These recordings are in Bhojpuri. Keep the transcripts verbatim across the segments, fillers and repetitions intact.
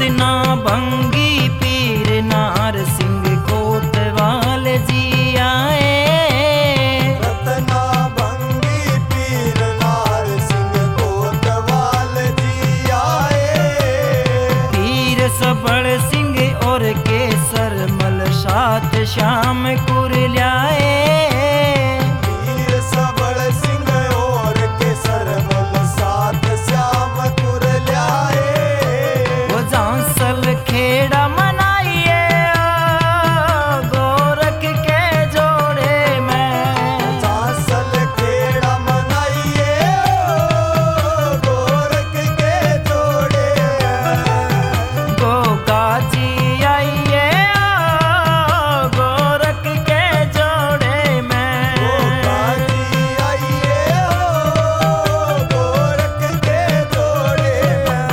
रत्ना भंगी पीर नार सिंह कोतवाल जी आए। रत्ना भंगी पीर नार सिंह कोतवाल जी आए। पीर सबड़ सिंह और केसर मल सात श्याम कुरल्याए। पीर सबड़ सिंह और केसर मल सात श्याम कुरल्याए। वो जांसल खेड़ा मनाइए गोरख के जोड़े में। जांसल खेड़ा मनाइए गोरख के जोड़े में। गोगा जी आइए गोरख के जोड़े में। गोगा जी आइए गोरख के जोड़े में।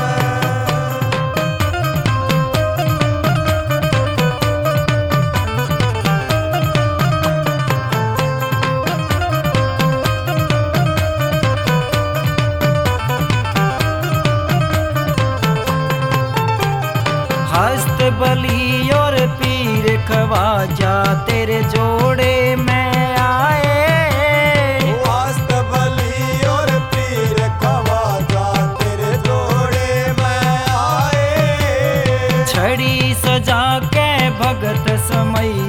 हस्त बली और पीर खवाजा तेरे जोड़े में आए। वास्त बली और पीर खवाजा तेरे जोड़े में आए। छड़ी सजा के भगत समय